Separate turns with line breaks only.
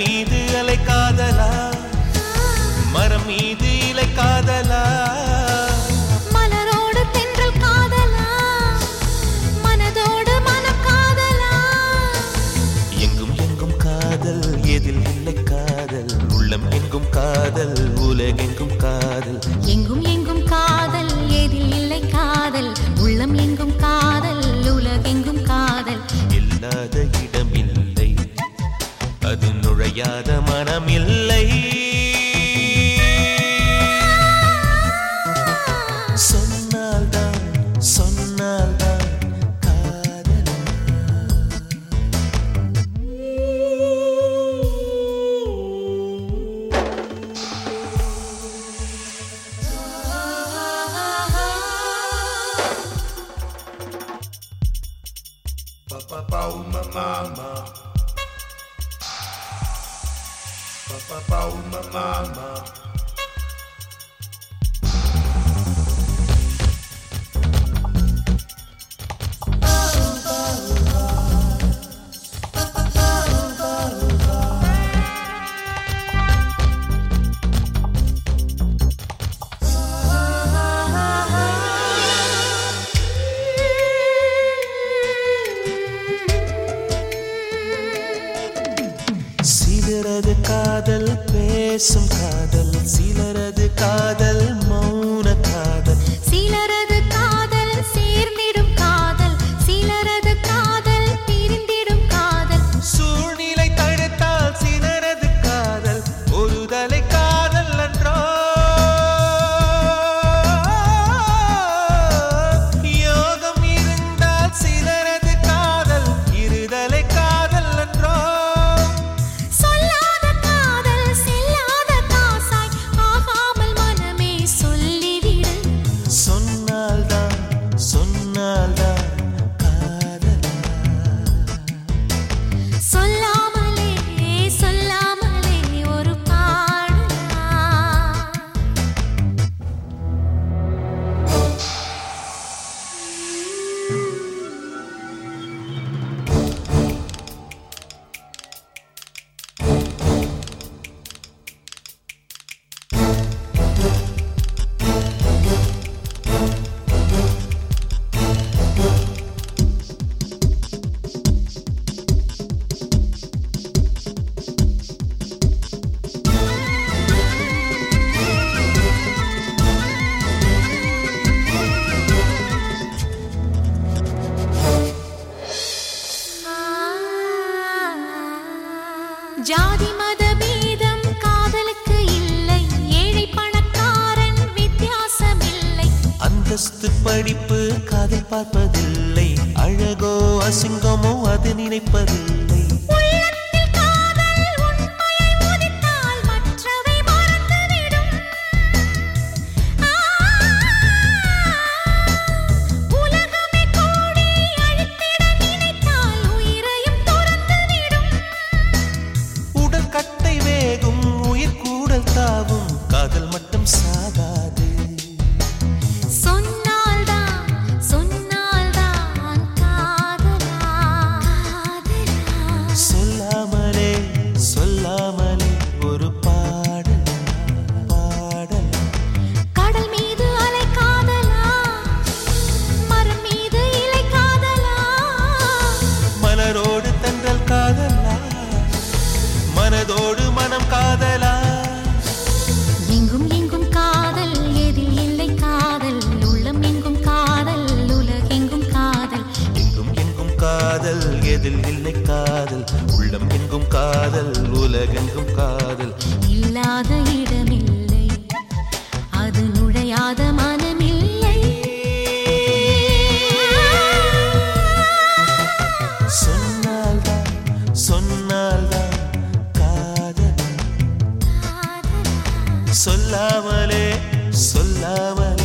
மீது அலை காதலா, மரம் மீது இலை காதலா,
மலரோடு தென்றல் காதலா, மனதோடு மனம் காதலா.
எங்கும் எங்கும் காதல், எதில் இல்லை காதல், உள்ளம் எங்கும் காதல், உலகெங்கும் காதல்.
எங்கும் எங்கும் காதல், எதில் இல்லை காதல், உள்ளம் எங்கும் காதல், உலகெங்கும் காதல்.
இல்லாத இடம் இல்லை, அது நுழையாத மனம் இல்லை. சொன்னால்தான் சொன்னால்தான் காதல்.
Papa uma mama, papa uma mama.
சிலரது காதல் பேசும் காதல், சிலரது காதல் மௌன காதல்,
சிலரது காதல் சேர்ந்திடும் காதல், சிலரது காதல் பிரிந்திடும் காதல்.
சூழ்நிலை தடுத்தால் சிலரது காதல் ஒரு தலை காதல் என்றோ, யோகம் இருந்தால் சிலரது காதல் இருதலை காதல் என்றோ.
சொல்லாத காதல் செல்லாத காசாய் ஆகாமல் மனமே சொல்லிவிடு.
சொன்னால்தான் சொன்னால்தான் காதலா,
சொல்லாமலே சொல்லாமலே ஒரு பாடலா. ஜாதி மத பேதம் காதலுக்கு இல்லை, ஏழை பணக்காரன் வித்தியாசம் இல்லை.
அந்தஸ்து படிப்பு காதல் பார்ப்பதில்லை, அழகோ அசிங்கமோ அது நினைப்பதில்லை.
உள்ளத்தில் காதல் உண்மையை உதித்தால் மற்றவை மறந்துவிடும். உலகமே கூடி அழித்திட நினைத்தால் உயிரையும் துறந்துவிடும்.
உடல் கட்டை வேகும், உயிர் கூடல் தாவும், காதல் மட்டும் சாகாது.
சொன்னால்தான் சொன்னால்தான் காதலா, காதலா.
சொல்லாமலே சொல்லாமலே ஒரு பாடலா, பாடலா.
கடல் மீது அலை காதலா, மரம் மீது இலை காதலா.
மலரோடு தென்றல் காதலா, மனதோடு மனம் காதலா.
எங்கும் எங்கும் காதல், எதில் இல்லை காதல், உள்ளம் எங்கும் காதல், உலகெங்கும் காதல்.
எங்கும் எங்கும் காதல், எதில் இல்லை காதல், உள்ளம் எங்கும் காதல், உலகெங்கும் காதல்.
இல்லாத இடமில்லை, அது நுழையாத மனமில்லை.
சொன்னால்தான் சொன்னால்தான் காதல், சொல்லாமலே சொல்லாமலே